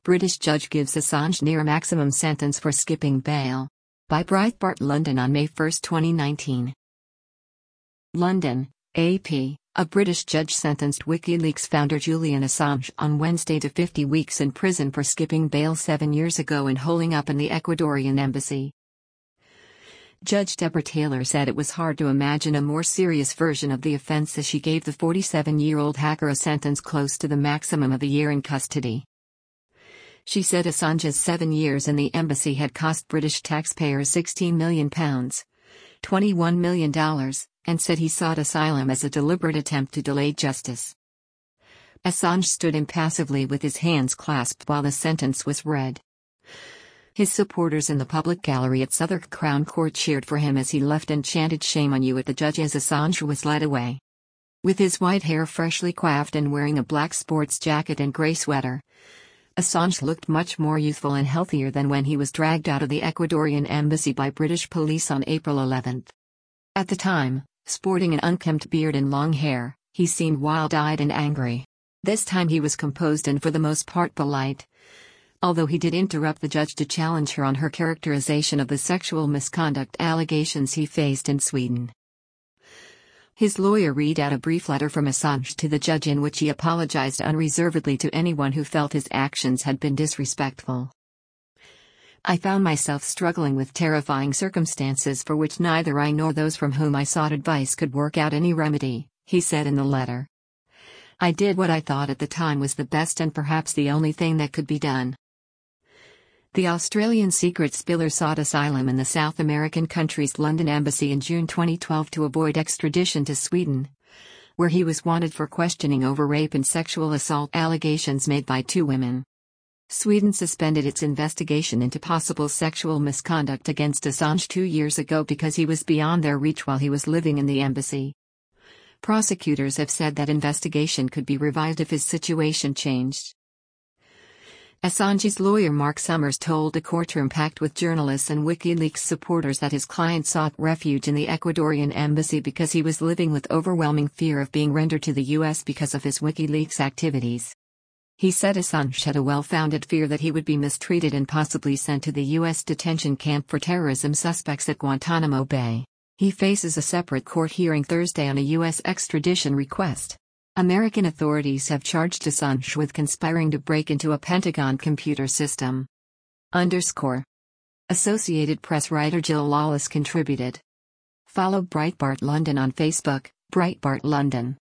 British judge gives Assange near maximum sentence for skipping bail. By Breitbart London on May 1, 2019. London, AP. A British judge sentenced WikiLeaks founder Julian Assange on Wednesday to 50 weeks in prison for skipping bail 7 years ago and holding up in the Ecuadorian embassy. Judge Deborah Taylor said it was hard to imagine a more serious version of the offense as she gave the 47-year-old hacker a sentence close to the maximum of a year in custody. She said Assange's 7 years in the embassy had cost British taxpayers £16 million, $21 million, and said he sought asylum as a deliberate attempt to delay justice. Assange stood impassively with his hands clasped while the sentence was read. His supporters in the public gallery at Southwark Crown Court cheered for him as he left and chanted "Shame on you" at the judge as Assange was led away. With his white hair freshly coiffed and wearing a black sports jacket and grey sweater, Assange looked much more youthful and healthier than when he was dragged out of the Ecuadorian embassy by British police on April 11. At the time, sporting an unkempt beard and long hair, he seemed wild-eyed and angry. This time he was composed and for the most part polite, although he did interrupt the judge to challenge her on her characterization of the sexual misconduct allegations he faced in Sweden. His lawyer read out a brief letter from Assange to the judge in which he apologized unreservedly to anyone who felt his actions had been disrespectful. "I found myself struggling with terrifying circumstances for which neither I nor those from whom I sought advice could work out any remedy," he said in the letter. "I did what I thought at the time was the best and perhaps the only thing that could be done." The Australian secret spiller sought asylum in the South American country's London embassy in June 2012 to avoid extradition to Sweden, where he was wanted for questioning over rape and sexual assault allegations made by 2 women. Sweden suspended its investigation into possible sexual misconduct against Assange 2 years ago because he was beyond their reach while he was living in the embassy. Prosecutors have said that investigation could be revived if his situation changed. Assange's lawyer Mark Summers told a courtroom packed with journalists and WikiLeaks supporters that his client sought refuge in the Ecuadorian embassy because he was living with overwhelming fear of being rendered to the U.S. because of his WikiLeaks activities. He said Assange had a well-founded fear that he would be mistreated and possibly sent to the U.S. detention camp for terrorism suspects at Guantanamo Bay. He faces a separate court hearing Thursday on a U.S. extradition request. American authorities have charged Assange with conspiring to break into a Pentagon computer system. Associated Press writer Jill Lawless contributed. Follow Breitbart London on Facebook, Breitbart London.